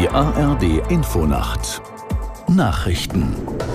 Die ARD-Infonacht Nachrichten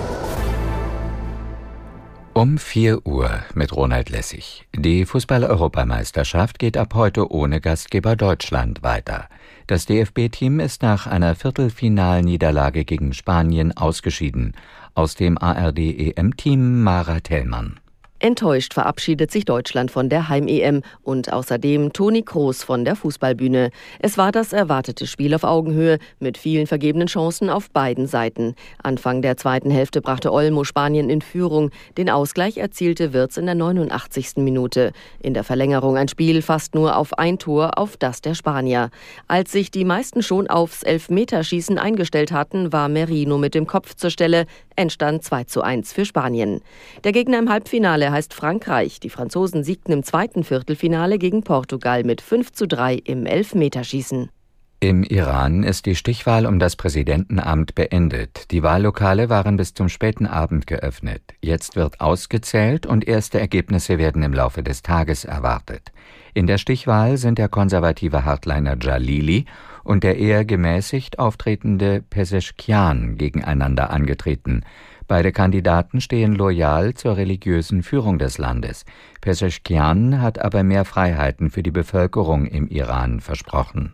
um 4 Uhr mit Ronald Lessig. Die Fußball-Europameisterschaft geht ab heute ohne Gastgeber Deutschland weiter. Das DFB-Team ist nach einer Viertelfinalniederlage gegen Spanien ausgeschieden. Aus dem ARD-EM-Team Mara Tellmann. Enttäuscht verabschiedet sich Deutschland von der Heim-EM und außerdem Toni Kroos von der Fußballbühne. Es war das erwartete Spiel auf Augenhöhe mit vielen vergebenen Chancen auf beiden Seiten. Anfang der zweiten Hälfte brachte Olmo Spanien in Führung. Den Ausgleich erzielte Wirtz in der 89. Minute. In der Verlängerung ein Spiel fast nur auf ein Tor auf das der Spanier. Als sich die meisten schon aufs Elfmeterschießen eingestellt hatten, war Merino mit dem Kopf zur Stelle. Endstand 2:1 für Spanien. Der Gegner im Halbfinale heißt Frankreich. Die Franzosen siegten im zweiten Viertelfinale gegen Portugal mit 5:3 im Elfmeterschießen. Im Iran ist die Stichwahl um das Präsidentenamt beendet. Die Wahllokale waren bis zum späten Abend geöffnet. Jetzt wird ausgezählt und erste Ergebnisse werden im Laufe des Tages erwartet. In der Stichwahl sind der konservative Hardliner Jalili und der eher gemäßigt auftretende Pezeshkian gegeneinander angetreten. Beide Kandidaten stehen loyal zur religiösen Führung des Landes. Pezeshkian hat aber mehr Freiheiten für die Bevölkerung im Iran versprochen.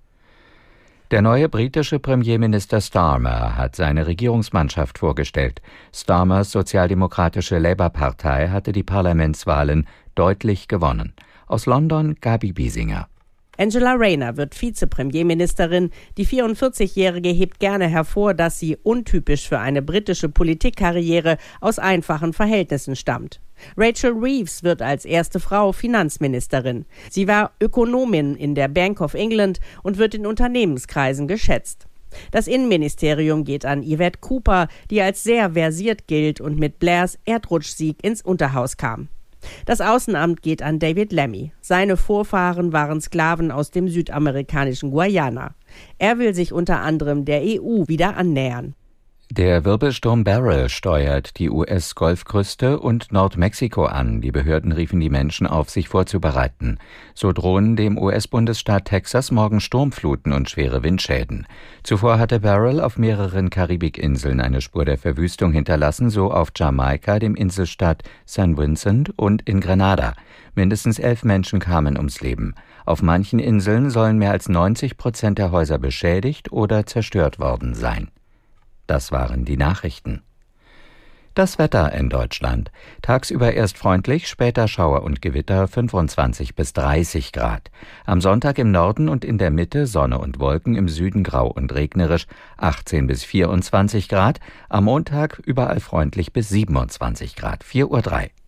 Der neue britische Premierminister Starmer hat seine Regierungsmannschaft vorgestellt. Starmers sozialdemokratische Labour-Partei hatte die Parlamentswahlen deutlich gewonnen. Aus London Gabi Biesinger. Angela Rayner wird Vizepremierministerin. Die 44-Jährige hebt gerne hervor, dass sie untypisch für eine britische Politikkarriere aus einfachen Verhältnissen stammt. Rachel Reeves wird als erste Frau Finanzministerin. Sie war Ökonomin in der Bank of England und wird in Unternehmenskreisen geschätzt. Das Innenministerium geht an Yvette Cooper, die als sehr versiert gilt und mit Blairs Erdrutschsieg ins Unterhaus kam. Das Außenamt geht an David Lammy. Seine Vorfahren waren Sklaven aus dem südamerikanischen Guyana. Er will sich unter anderem der EU wieder annähern. Der Wirbelsturm Beryl steuert die US-Golfküste und Nordmexiko an. Die Behörden riefen die Menschen auf, sich vorzubereiten. So drohen dem US-Bundesstaat Texas morgen Sturmfluten und schwere Windschäden. Zuvor hatte Beryl auf mehreren Karibikinseln eine Spur der Verwüstung hinterlassen, so auf Jamaika, dem Inselstaat St. Vincent und in Grenada. Mindestens 11 Menschen kamen ums Leben. Auf manchen Inseln sollen mehr als 90% der Häuser beschädigt oder zerstört worden sein. Das waren die Nachrichten. Das Wetter in Deutschland. Tagsüber erst freundlich, später Schauer und Gewitter 25 bis 30 Grad. Am Sonntag im Norden und in der Mitte Sonne und Wolken, im Süden grau und regnerisch 18 bis 24 Grad. Am Montag überall freundlich bis 27 Grad. 4:03 Uhr.